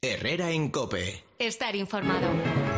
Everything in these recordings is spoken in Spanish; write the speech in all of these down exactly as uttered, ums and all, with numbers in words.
Herrera en COPE. Estar informado.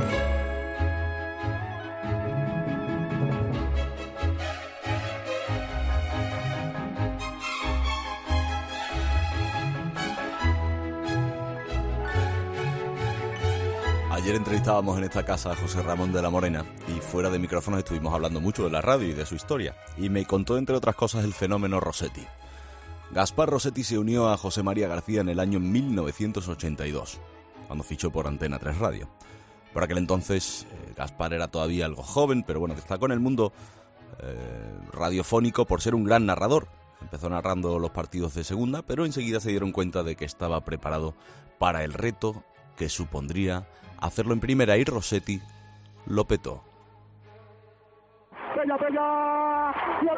Ayer entrevistábamos en esta casa a José Ramón de la Morena y fuera de micrófonos estuvimos hablando mucho de la radio y de su historia. Y me contó, entre otras cosas, el fenómeno Rossetti. Gaspar Rossetti se unió a José María García en el año mil novecientos ochenta y dos, cuando fichó por Antena tres Radio. Por aquel entonces, eh, Gaspar era todavía algo joven, pero bueno, destacó en el mundo eh, radiofónico por ser un gran narrador. Empezó narrando los partidos de segunda, pero enseguida se dieron cuenta de que estaba preparado para el reto que supondría hacerlo en primera, y Rossetti lo petó. ¡Bella, bella!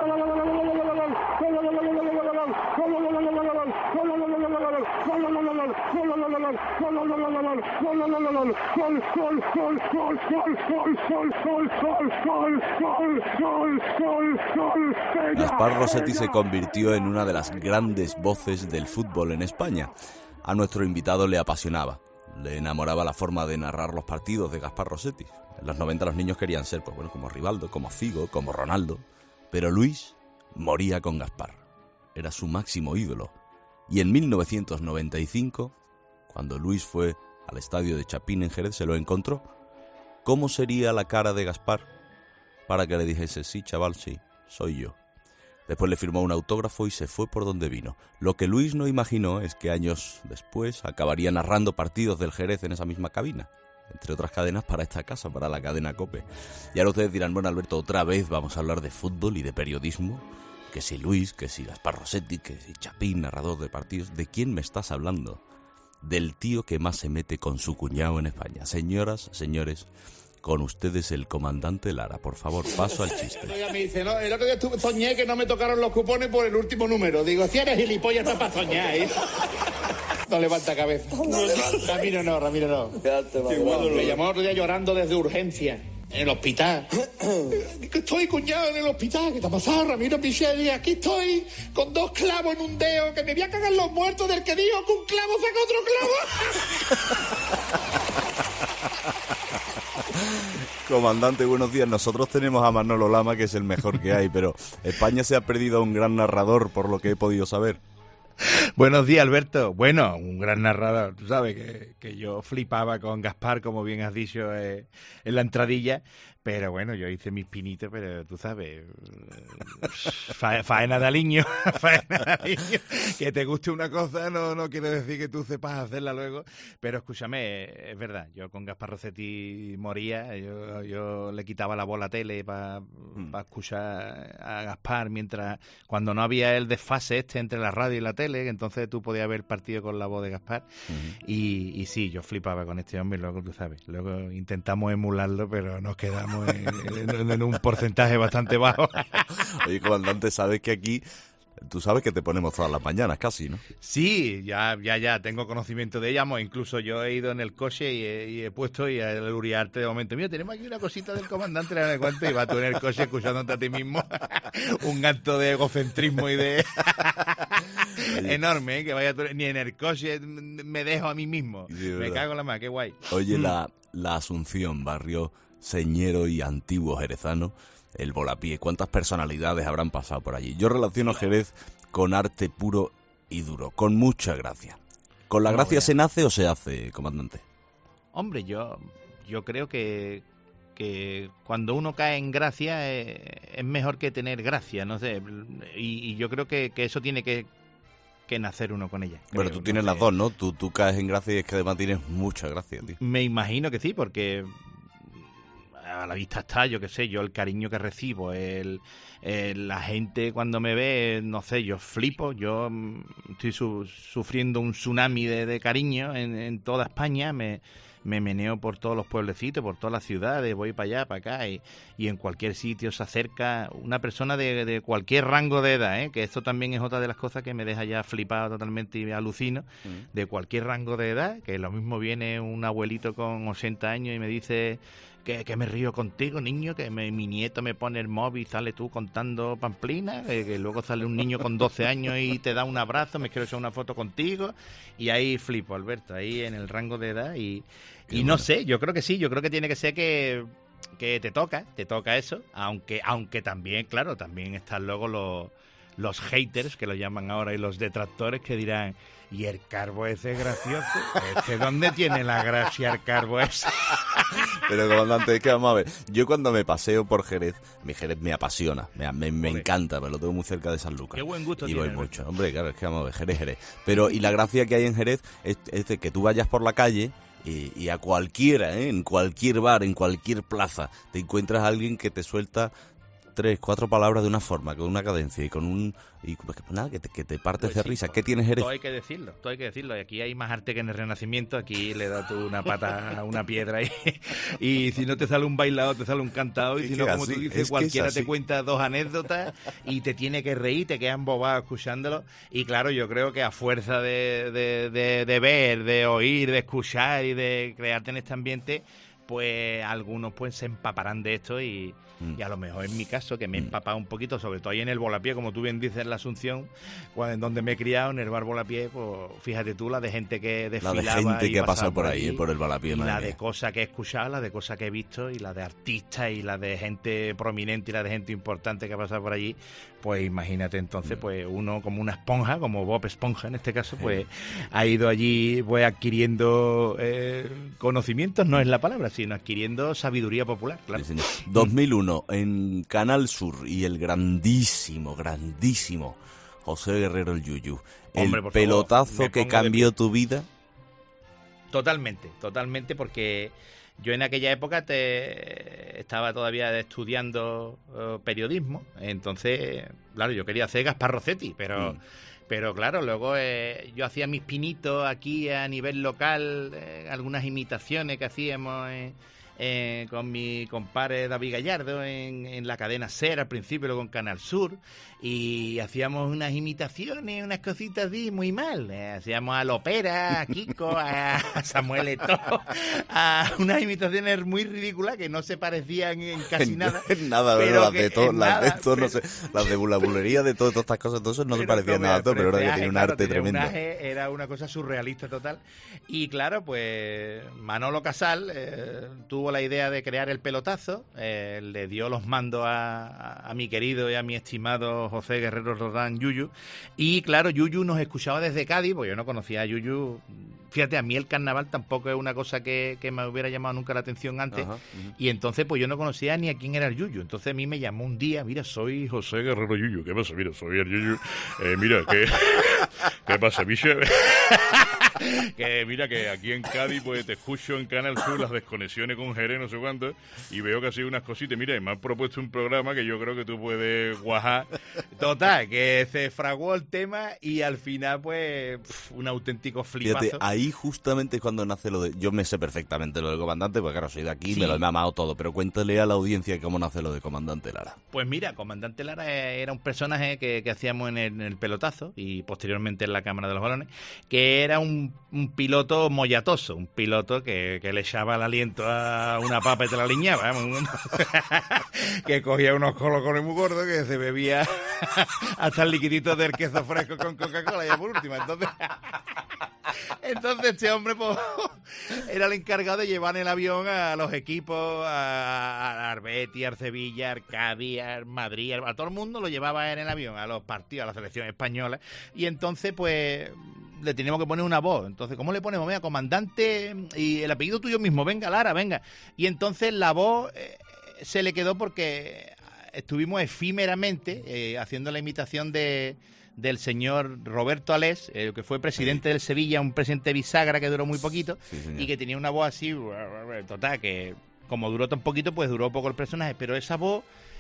Gaspar Rossetti se convirtió en una de las grandes voces del fútbol en España. A nuestro invitado le apasionaba. Le enamoraba la forma de narrar los partidos de Gaspar Rossetti. En los noventa los niños querían ser, pues bueno, como Rivaldo, como Figo, como Ronaldo. Pero Luis moría con Gaspar. Era su máximo ídolo. Y en mil novecientos noventa y cinco, cuando Luis fue al estadio de Chapín en Jerez, se lo encontró. ¿Cómo sería la cara de Gaspar para que le dijese: sí, chaval, sí, soy yo? Después le firmó un autógrafo y se fue por donde vino. Lo que Luis no imaginó es que años después acabaría narrando partidos del Jerez en esa misma cabina, entre otras cadenas para esta casa, para la cadena COPE. Y ahora ustedes dirán: bueno, Alberto, otra vez vamos a hablar de fútbol y de periodismo. Que si Luis, que si Gaspar Rossetti, que si Chapín, narrador de partidos. ¿De quién me estás hablando? Del tío que más se mete con su cuñado en España. Señoras, señores, con ustedes el comandante Lara. Por favor, paso al chiste. Me dice, no, el otro día estuve, soñé que no me tocaron los cupones por el último número. Digo, si eres gilipollas, no es para soñar, ¿eh? No levanta cabeza. No levanta. Ramiro no, Ramiro no. Quédate, bueno, me llamó el otro día llorando desde urgencia, en el hospital. Estoy, cuñado, en el hospital. ¿Qué te ha pasado, Ramiro Michel? Y aquí estoy con dos clavos en un dedo, que me voy a cagar los muertos del que dijo que un clavo saca otro clavo. Comandante, buenos días. Nosotros tenemos a Manolo Lama, que es el mejor que hay, pero España se ha perdido a un gran narrador, por lo que he podido saber. Buenos días, Alberto. Bueno, un gran narrador. Tú sabes que, que yo flipaba con Gaspar, como bien has dicho eh, en la entradilla. Pero bueno, yo hice mis pinitos, pero tú sabes, fa, faena de aliño, faena de aliño. Que te guste una cosa no, no quiere decir que tú sepas hacerla luego. Pero escúchame, es verdad, yo con Gaspar Rossetti moría, yo, yo le quitaba la bola a tele para pa escuchar a Gaspar, mientras cuando no había el desfase este entre la radio y la tele, que entonces tú podías ver partido con la voz de Gaspar. Uh-huh. y, y sí, yo flipaba con este hombre, luego tú sabes, luego intentamos emularlo, pero nos quedamos En, en, en un porcentaje bastante bajo. Oye, comandante, sabes que aquí, tú sabes que te ponemos todas las mañanas casi, ¿no? Sí, ya, ya, ya, tengo conocimiento de ella. Incluso yo he ido en el coche y he, y he puesto y el Uriarte de momento. Mira, tenemos aquí una cosita del comandante, le cuento, y vas tú en el coche escuchándote a ti mismo. Un acto de egocentrismo y de... enorme, ¿eh? Que vaya tú... Ni en el coche me dejo a mí mismo. Sí, me cago en la mano, qué guay. Oye, mm. la, la Asunción, barrio señero y antiguo jerezano, el Volapié. ¿Cuántas personalidades habrán pasado por allí? Yo relaciono Jerez con arte puro y duro, con mucha gracia. ¿Con la no, gracia se nace o se hace, comandante? Hombre, yo, yo creo que, que cuando uno cae en gracia eh, es mejor que tener gracia, no sé. Y, y yo creo que, que eso tiene que, que nacer uno con ella. Creo. Pero tú tienes no sé. las dos, ¿no? Tú, tú caes en gracia y es que además tienes mucha gracia, tío. Me imagino que sí, porque... a la vista está, yo qué sé, yo el cariño que recibo, el, el, la gente cuando me ve, no sé, yo flipo, yo estoy su, sufriendo un tsunami de, de cariño en, en toda España, me, me meneo por todos los pueblecitos, por todas las ciudades, voy para allá, para acá, y, y en cualquier sitio se acerca una persona de, de cualquier rango de edad, ¿eh? Que esto también es otra de las cosas que me deja ya flipado totalmente y me alucino, mm. de cualquier rango de edad, que lo mismo viene un abuelito con ochenta años y me dice... Que, que me río contigo, niño, que me, mi nieto me pone el móvil, sale tú contando pamplinas, que, que luego sale un niño con doce años y te da un abrazo, me quiero echar una foto contigo, y ahí flipo, Alberto, ahí en el rango de edad, y, y no sé, yo creo que sí, yo creo que tiene que ser que, que te toca, te toca eso, aunque, aunque también, claro, también están luego los, los haters, que lo llaman ahora, y los detractores que dirán... ¿Y el carbo ese es gracioso? ¿Ese dónde tiene la gracia el carbo ese? Pero, comandante, es que vamos a ver. Yo cuando me paseo por Jerez, mi Jerez me apasiona, me, me, me encanta, me lo tengo muy cerca de San Lucas. Qué buen gusto y tiene. Y voy mucho. Hombre, claro, es que vamos a ver, Jerez, Jerez. Pero, y la gracia que hay en Jerez es, es de que tú vayas por la calle... Y, y a cualquiera, ¿eh? En cualquier bar, en cualquier plaza, te encuentras a alguien que te suelta... tres, cuatro palabras de una forma, con una cadencia y con un... y nada, que te, que te partes pues de sí, risa. ¿Qué tienes, Jerez? Todo hay que decirlo, todo hay que decirlo. Y aquí hay más arte que en el Renacimiento. Aquí le das tú una pata a una piedra y, y si no te sale un bailado, te sale un cantado. Y si no, como así, tú dices, es cualquiera te cuenta dos anécdotas y te tiene que reír, te quedan bobados escuchándolo. Y claro, yo creo que a fuerza de, de, de, de ver, de oír, de escuchar y de crearte en este ambiente... pues algunos pues se empaparán de esto y, mm. y a lo mejor en mi caso, que me he empapado un poquito, sobre todo ahí en el Volapié, como tú bien dices, en la Asunción, cuando, en donde me he criado, en el bar Volapié, pues fíjate tú, la de gente que desfilaba. La de gente y que ha pasado por ahí, ahí, por el Volapié. Y la mía. de cosas que he escuchado, la de cosas que he visto, y la de artistas, y la de gente prominente, y la de gente importante que ha pasado por allí, pues imagínate entonces, mm. pues uno como una esponja, como Bob Esponja en este caso, pues sí. ha ido allí pues adquiriendo eh, conocimientos, no es la palabra, sino adquiriendo sabiduría popular, claro. Sí, dos mil uno, en Canal Sur, y el grandísimo, grandísimo José Guerrero el Yuyu. Hombre, el pelotazo favor, que cambió tu vida. Totalmente, totalmente, porque yo en aquella época te estaba todavía estudiando uh, periodismo, entonces, claro, yo quería hacer Gaspar Rossetti, pero... Mm. Pero claro, luego eh, yo hacía mis pinitos aquí a nivel local, eh, algunas imitaciones que hacíamos eh, eh, con mi compadre David Gallardo en, en la cadena SER al principio, luego en Canal Sur, y hacíamos unas imitaciones, unas cositas así muy mal. Eh, hacíamos a Lopera, a Kiko, a Samuel Eto'o, a unas imitaciones muy ridículas que no se parecían en casi nada. nada, pero las de todo, las de esto, no sé, las de la bulería de todo, todas estas cosas, todo eso no se parecían nada a todo, pero era que tenía un arte tremendo. Era una cosa surrealista total. Y claro, pues Manolo Casal eh, tuvo la idea de crear el pelotazo, eh, le dio los mandos a, a, a mi querido y a mi estimado José Guerrero Rodán Yuyu, y claro, Yuyu nos escuchaba desde Cádiz, porque yo no conocía a Yuyu. Fíjate, a mí el carnaval tampoco es una cosa que, que me hubiera llamado nunca la atención antes. Ajá, uh-huh. Y entonces pues yo no conocía ni a quién era el Yuyu. Entonces a mí me llamó un día, mira, soy José Guerrero Yuyu. ¿Qué pasa? Mira, soy el Yuyu. Eh, mira, ¿qué, ¿qué pasa, Michel? Que mira que aquí en Cádiz pues te escucho en Canal Sur las desconexiones con Jerez, no sé cuánto, y veo que ha sido unas cositas. Mira, me han propuesto un programa que yo creo que tú puedes guajar. Total, que se fraguó el tema y al final pues pff, un auténtico flipazo. Fíjate, ahí justamente es cuando nace lo de... Yo me sé perfectamente lo del comandante, porque claro, soy de aquí, sí. Me lo he mamado todo, pero cuéntale a la audiencia cómo nace lo de Comandante Lara. Pues mira, Comandante Lara era un personaje que, que hacíamos en el, en el pelotazo y posteriormente en la Cámara de los Balones, que era un un piloto mollatoso, un piloto que, que le echaba el aliento a una papa y te la liñaba, ¿eh? Que cogía unos colocones muy gordos que se bebía hasta el liquidito del queso fresco con Coca-Cola ya por última. Entonces, entonces este hombre pues, era el encargado de llevar en el avión a los equipos, a, a Arbeti, a Sevilla, a Cádiz, a Madrid, a, a todo el mundo lo llevaba en el avión, a los partidos, a la selección española, y entonces pues le teníamos que poner una voz. Entonces, ¿cómo le ponemos? Venga, comandante y el apellido tuyo mismo, venga, Lara, venga. Y entonces la voz eh, se le quedó porque estuvimos efímeramente eh, haciendo la imitación de del señor Roberto Alés, eh, que fue presidente sí. del Sevilla, un presidente bisagra que duró muy poquito, sí, y que tenía una voz así, total, que como duró tan poquito, pues duró poco el personaje, pero esa voz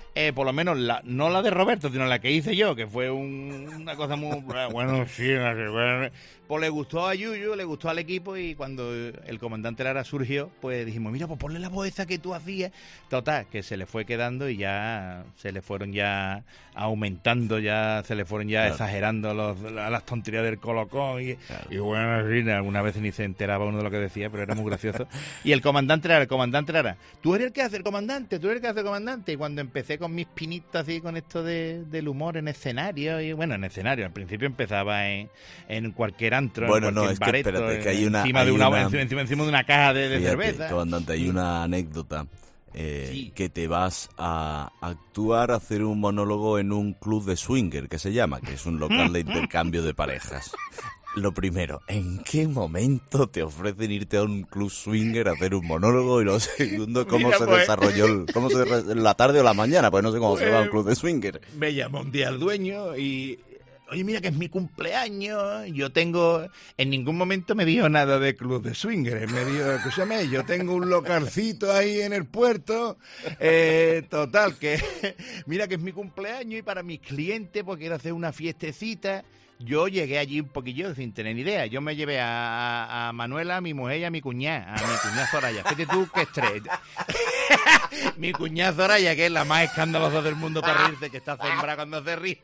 eh, por lo menos, la, no la de Roberto, sino la que hice yo, que fue un, una cosa muy... Bueno, sí, bueno, pues le gustó a Yuyu, le gustó al equipo, y cuando el comandante Lara surgió, pues dijimos, mira, pues ponle la voz esa que tú hacías. Total, que se le fue quedando y ya se le fueron ya aumentando, ya se le fueron ya claro. exagerando los, las tonterías del colocón. Y, claro. y bueno, en fin, algunas veces ni se enteraba uno de lo que decía, pero era muy gracioso. Y el comandante Lara, el comandante Lara, tú eres el que hace el comandante, tú eres el que hace el comandante. Y cuando empecé con mis pinitas así, con esto de, del humor en escenario, y bueno, en escenario, al principio empezaba en, en cualquier antro, bueno, en no, es bareto, que espérate, que hay una... Encima, hay de una, una encima, encima, encima de una caja de, de fíjate, cerveza. Comandante, hay una anécdota eh, sí. que te vas a actuar, a hacer un monólogo en un club de swinger, que se llama, que es un local de intercambio de parejas. Lo primero, ¿en qué momento te ofrecen irte a un club swinger a hacer un monólogo? Y lo segundo, ¿cómo Mira, se pues, desarrolló el, cómo se la tarde o la mañana? Pues no sé cómo pues, se va a un club de swinger. Me llamó un día el dueño y... Oye, mira que es mi cumpleaños, yo tengo... En ningún momento me dijo nada de club de swingers, me dijo, escúchame, yo tengo un localcito ahí en el puerto, eh, total, que mira que es mi cumpleaños y para mis clientes, pues quiero hacer una fiestecita. Yo llegué allí un poquillo sin tener ni idea. Yo me llevé a, a, a Manuela, a mi mujer y a mi cuñada, a mi cuñada Soraya. Fíjate tú qué estrés. Mi cuñada Soraya, que es la más escandalosa del mundo para reírse, que está sembrada cuando se ríe.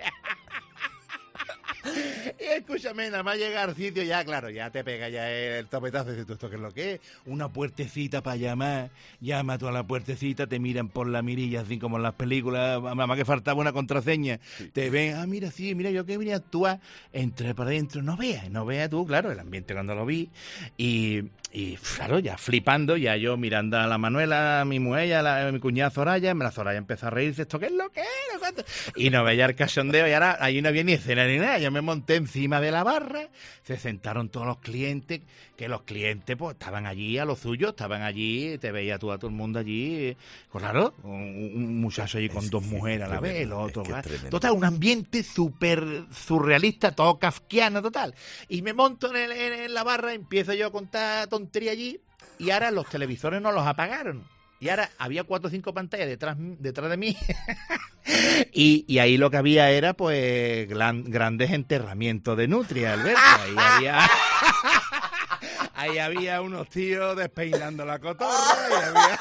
Y escúchame, nada más llegar al sitio, ya claro, ya te pega ya el topetazo. Dices tú, ¿esto qué es lo que es? Una puertecita para llamar. Llama tú a la puertecita, te miran por la mirilla, así como en las películas. Mamá, que faltaba una contraseña. Sí. Te ven, ah, mira, sí, mira, yo que venía a actuar. Entré para adentro, no veas, no veas tú, claro, el ambiente cuando lo vi. Y, y claro, ya flipando, ya yo mirando a la Manuela, a mi mujer, a, la, a mi cuñada Soraya, la Soraya empezó a reírse, ¿esto qué es lo que es? ¿Cuánto? Y no veía el cachondeo, y ahora ahí no había ni escena ni nada. Yo me monté encima de la barra, se sentaron todos los clientes, que los clientes pues estaban allí a lo suyo, estaban allí, te veía tú a todo el mundo allí, pues, claro, un, un muchacho allí con es dos mujeres a la vez, el otro, es total, un ambiente súper surrealista, todo kafkiano, total. Y me monto en, el, en la barra, empiezo yo a contar tontería allí, y ahora los televisores no los apagaron. Y ahora había cuatro o cinco pantallas detrás, detrás de mí y, y ahí lo que había era pues gran, grandes enterramientos de nutria, Alberto. Ahí había, ahí había unos tíos despeinando la cotorra y había...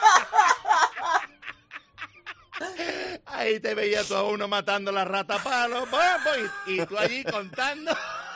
Ahí te veía todo uno matando la rata a palo y, y tú allí contando...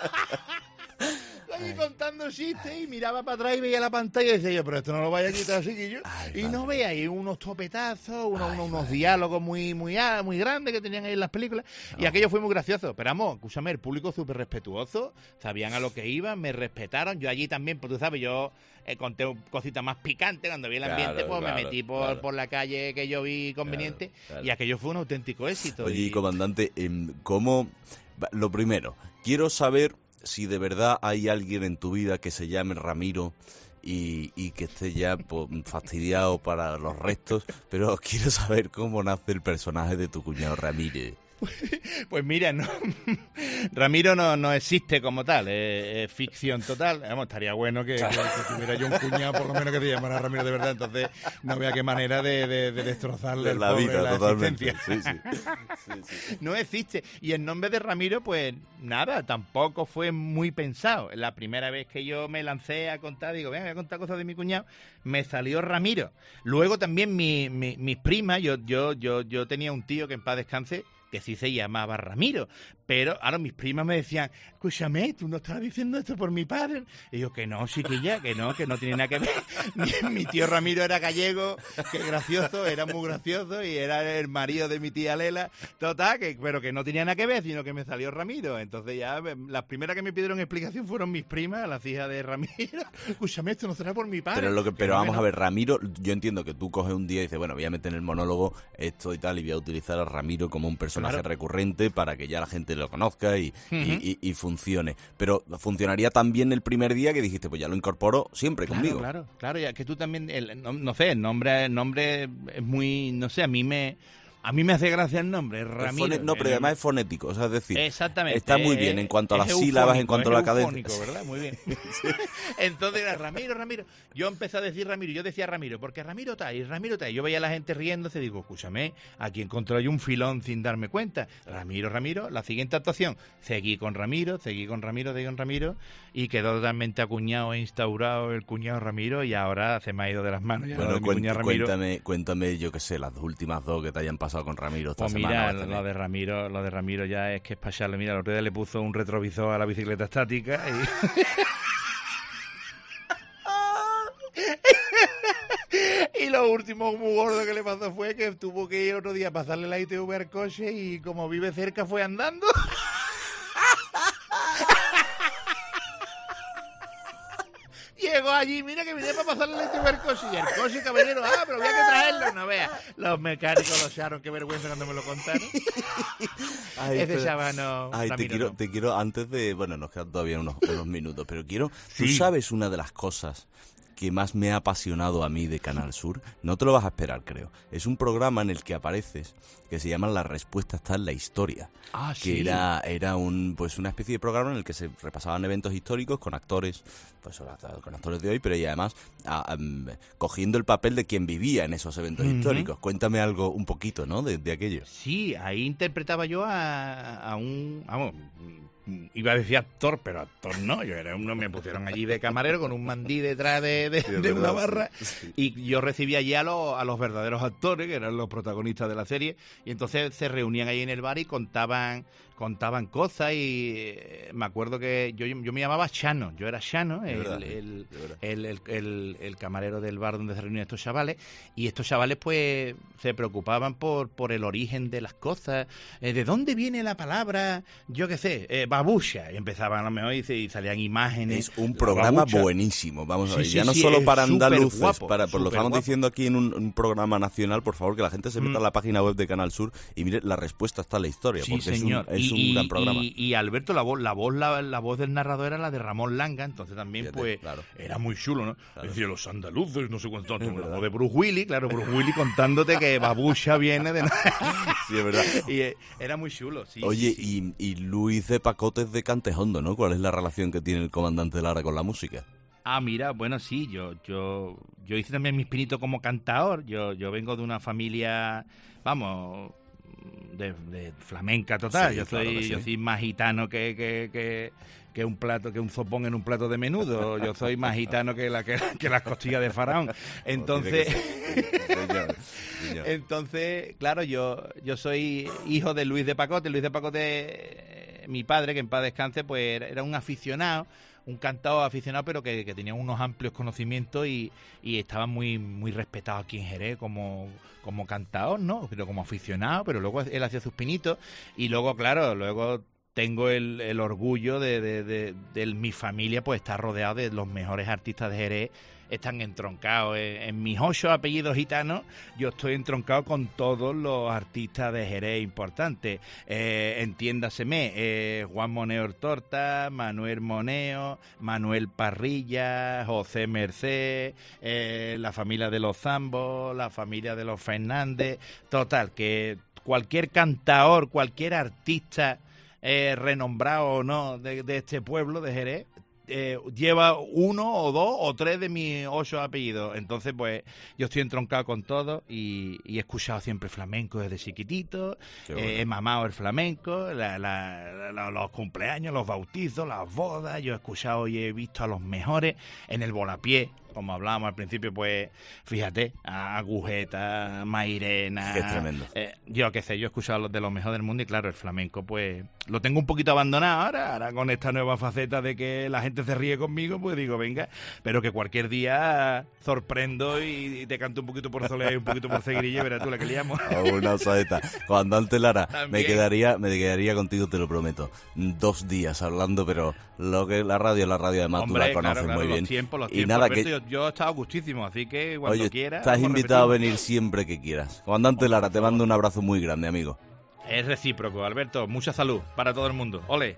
Allí contando chistes y miraba para atrás y veía la pantalla y decía yo, pero esto no lo vaya a quitar así que yo. Ay, y no veía ahí unos topetazos, unos, Ay, unos diálogos muy muy muy grandes que tenían ahí en las películas. No. Y aquello fue muy gracioso. Pero vamos, escúchame, el público súper respetuoso, sabían a lo que iban, me respetaron. Yo allí también, pues tú sabes, yo eh, conté cositas más picantes. Cuando vi el ambiente, claro, pues claro, me metí por, claro. por la calle que yo vi conveniente. Claro, claro. Y aquello fue un auténtico éxito. Oye, y... comandante, ¿cómo? Lo primero, quiero saber... si de verdad hay alguien en tu vida que se llame Ramiro y, y que esté ya pues, fastidiado para los restos, pero quiero saber cómo nace el personaje de tu cuñado Ramírez. Pues mira, no, Ramiro no, no existe como tal, es, es ficción total. Vamos, estaría bueno que, que, que tuviera yo un cuñado por lo menos que se llamara Ramiro de verdad, entonces no vea qué manera de, de, de destrozarle de la el vida, la totalmente. Sí, sí. Sí, sí. No existe. Y el nombre de Ramiro, pues nada, tampoco fue muy pensado. La primera vez que yo me lancé a contar, digo, venga, voy a contar cosas de mi cuñado, me salió Ramiro. Luego también mi, mi, mis primas, yo, yo, yo, yo tenía un tío que en paz descanse, que sí se llamaba Ramiro, pero ahora mis primas me decían, escúchame, tú no estás diciendo esto por mi padre. Y yo, que no, chiquilla, que no, que no tiene nada que ver. Mi, mi tío Ramiro era gallego, que gracioso, era muy gracioso, y era el marido de mi tía Lela, total, que, pero que no tenía nada que ver, sino que me salió Ramiro. Entonces ya, las primeras que me pidieron explicación fueron mis primas, las hijas de Ramiro. Escúchame, esto no será por mi padre. Pero, lo que, pero vamos a ver, Ramiro, yo entiendo que tú coges un día y dices, bueno, voy a meter en el monólogo esto y tal, y voy a utilizar a Ramiro como un personaje Claro. recurrente para que ya la gente lo conozca y, uh-huh. y, y, y funcione. Pero funcionaría también el primer día que dijiste, pues ya lo incorporo siempre claro, conmigo. Claro, claro, ya que tú también, el, no, no sé, el nombre, el nombre es muy, no sé, a mí me... A mí me hace gracia el nombre, Ramiro. Fone, no, pero además es fonético, o sea, es decir, exactamente, está muy bien en cuanto a las sílabas, en cuanto a la cadencia. ¿Verdad? Muy bien. Entonces era Ramiro, Ramiro. Yo empecé a decir Ramiro, yo decía Ramiro, porque Ramiro está ahí, Ramiro está ahí. Yo veía a la gente riéndose y digo, escúchame, aquí encontré yo un filón sin darme cuenta. Ramiro, Ramiro, la siguiente actuación, seguí con Ramiro, seguí con Ramiro, seguí con Ramiro, y quedó totalmente acuñado e instaurado el cuñado Ramiro, y ahora se me ha ido de las manos. Ya bueno, de mi cuéntame, Ramiro. cuéntame, cuéntame, yo qué sé, las últimas dos que te hayan pasado con Ramiro esta pues semana. Mira, lo de Ramiro, lo de Ramiro ya es que es para echarle. Mira, el otro día le puso un retrovisor a la bicicleta estática y... y lo último muy gordo que le pasó fue que tuvo que ir otro día a pasarle la I T V al coche y como vive cerca fue andando. Llegó allí, mira que vine para pasarle la I T V al coche. Y el coche, caballero, ah, pero había que traerlo. No veas, los mecánicos lo echaron, qué vergüenza cuando me lo contaron. Ay, ese chaval no. Ay, te quiero, no. te quiero, antes de, bueno, nos quedan todavía unos, unos minutos, pero quiero, sí. ¿Tú sabes una de las cosas que más me ha apasionado a mí de Canal Sur? No te lo vas a esperar, creo. Es un programa en el que apareces que se llama La Respuesta está en la historia. Ah, que sí. era, era un, pues una especie de programa en el que se repasaban eventos históricos con actores, pues con actores de hoy, pero y además a, um, cogiendo el papel de quien vivía en esos eventos uh-huh. históricos. Cuéntame algo un poquito, ¿no? De, de aquello. Sí, ahí interpretaba yo a, a un, vamos, iba a decir actor, pero actor no, yo era uno, me pusieron allí de camarero con un mandí detrás de, de, sí, de una barra, sí. Y yo recibía allí a los, a los verdaderos actores, que eran los protagonistas de la serie, y entonces se reunían ahí en el bar y contaban contaban cosas, y eh, me acuerdo que yo, yo me llamaba Chano, yo era Chano, el, verdad, el, el, el, el, el camarero del bar donde se reunían estos chavales, y estos chavales pues se preocupaban por, por el origen de las cosas, eh, de dónde viene la palabra, yo qué sé, eh, babucha, y empezaban a lo mejor y, y salían imágenes. Es un programa babucha. buenísimo, vamos a ver, sí, ya sí, no sí, solo para andaluces, guapo, para, por lo estamos guapo. diciendo aquí en un, un programa nacional, por favor, que la gente se meta mm. a la página web de Canal Sur y mire, La Respuesta está en la historia, sí, porque señor. es un, es y, un gran programa. Y, y Alberto, la voz, la voz, la, la voz del narrador era la de Ramón Langa, entonces también Fíjate, pues claro. era muy chulo, ¿no? Claro. Decía los andaluces, no sé cuánto, la voz de Bruce Willis, claro, Bruce Willis contándote que babucha viene de sí, es verdad. Y eh, era muy chulo, sí. Oye, sí, sí. Y, y Luis de Pacotes de Cantejondo, ¿no? ¿Cuál es la relación que tiene el comandante Lara con la música? Ah, mira, bueno, sí, yo yo yo hice también mis pinitos como cantador, yo yo vengo de una familia, vamos, de, de flamenca total, sí, yo soy claro sí. yo soy más gitano que, que, que, que un plato, que un sopón en un plato de menudo, yo soy más gitano que la que, que las costillas de faraón. Entonces entonces, claro, yo yo soy hijo de Luis de Pacote, Luis de Pacote, mi padre, que en paz descanse, pues era un aficionado, un cantador aficionado, pero que, que tenía unos amplios conocimientos y, y estaba muy muy respetado aquí en Jerez como, como cantador, ¿no? Pero como aficionado, pero luego él hacía sus pinitos y luego, claro, luego tengo el, el orgullo de, de, de, de, de mi familia, pues estar rodeado de los mejores artistas de Jerez. Están entroncados en, en mis ocho apellidos gitanos, yo estoy entroncado con todos los artistas de Jerez importantes, eh, entiéndaseme, eh, Juan Moneo Torta, Manuel Moneo, Manuel Parrilla, José Merced, eh, la familia de los Zambos, la familia de los Fernández, total, que cualquier cantador, cualquier artista eh, renombrado o no de, de este pueblo de Jerez, Eh, lleva uno o dos o tres de mis ocho apellidos. Entonces pues yo estoy entroncado con todo y, y he escuchado siempre flamenco desde chiquitito, bueno. eh, he mamado el flamenco, la, la, la, los cumpleaños, los bautizos, las bodas, yo he escuchado y he visto a los mejores en el volapié, como hablábamos al principio, pues fíjate, a Agujeta, Mairena, que es tremendo. Eh, yo qué sé, yo he escuchado a los de los mejores del mundo y claro, el flamenco pues lo tengo un poquito abandonado ahora, ahora con esta nueva faceta de que la gente se ríe conmigo, pues digo, venga, pero que cualquier día sorprendo y, y te canto un poquito por Soleá y un poquito por Seguirilla, verás tú la que liamos. Una osadeta. Comandante Lara, También. me quedaría, me quedaría contigo, te lo prometo, dos días hablando, pero lo que la radio, la radio además Hombre, tú la conoces claro, claro, muy los bien. Tiempos, los y tiempos, nada, Alberto, que... yo, yo he estado gustísimo, así que cuando Oye, quieras. estás invitado a venir siempre que quieras. Comandante Hombre, Lara, te mando un abrazo muy grande, amigo. Es recíproco, Alberto. Mucha salud para todo el mundo. ¡Ole!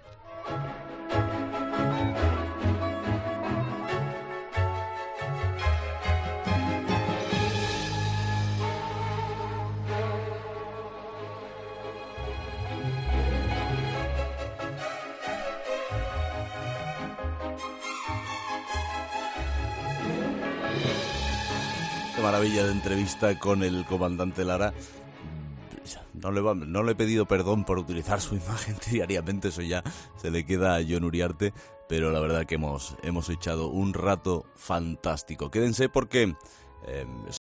Qué maravilla de entrevista con el comandante Lara. No le, va, no le he pedido perdón por utilizar su imagen diariamente, eso ya se le queda a Jon Uriarte, pero la verdad que hemos, hemos echado un rato fantástico. Quédense porque... Eh,